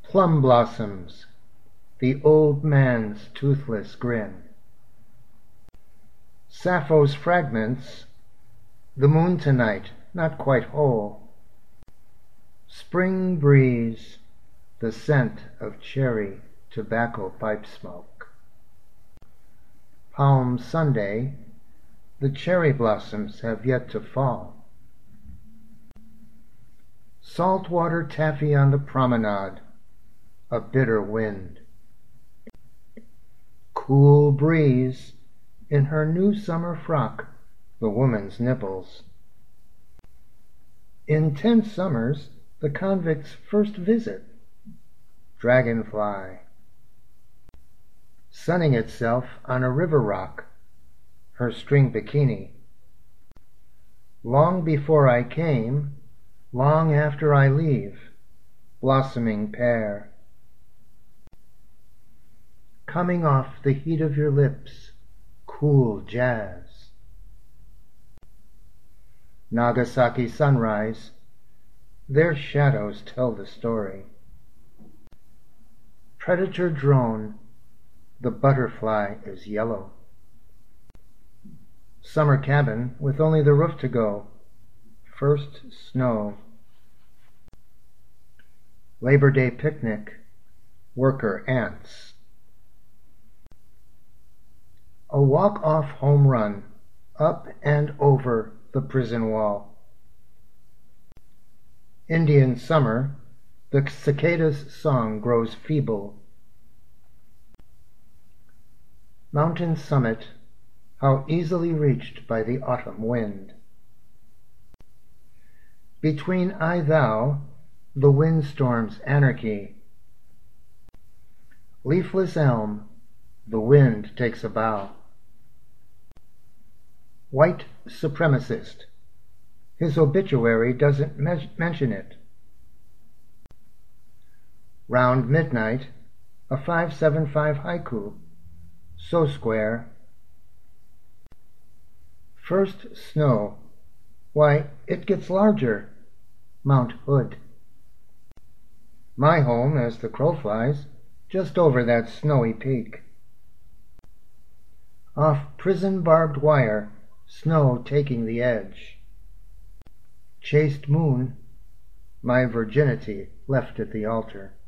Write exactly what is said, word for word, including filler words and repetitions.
Plum blossoms, the old man's toothless grin. Sappho's fragments, the moon tonight not quite whole. Spring breeze, the scent of cherry tobacco pipe smoke. Palm Sunday, the cherry blossoms have yet to fall. Saltwater taffy on the promenade, a bitter wind. Cool breeze, in her new summer frock, the woman's nipples. In ten summers, the convict's first visit, dragonfly. Sunning itself on a river rock, her string bikini. Long before I came, long after I leave, blossoming pear. Coming off the heat of your lips, cool jazz. Nagasaki sunrise, their shadows tell the story. Predator drone, the butterfly is yellow. Summer cabin with only the roof to go, first snow. Labor Day picnic, worker ants. A walk-off home run, up and over the prison wall. Indian summer, the cicada's song grows feeble. Mountain summit, how easily reached by the autumn wind. Between I-thou, the windstorm's anarchy. Leafless elm, the wind takes a bow. White supremacist, his obituary doesn't me- mention it. Round midnight, a five seven five haiku, so square. First snow, why, it gets larger, Mount Hood. My home, as the crow flies, just over that snowy peak. Off prison barbed wire, snow taking the edge. Chaste moon, my virginity left at the altar.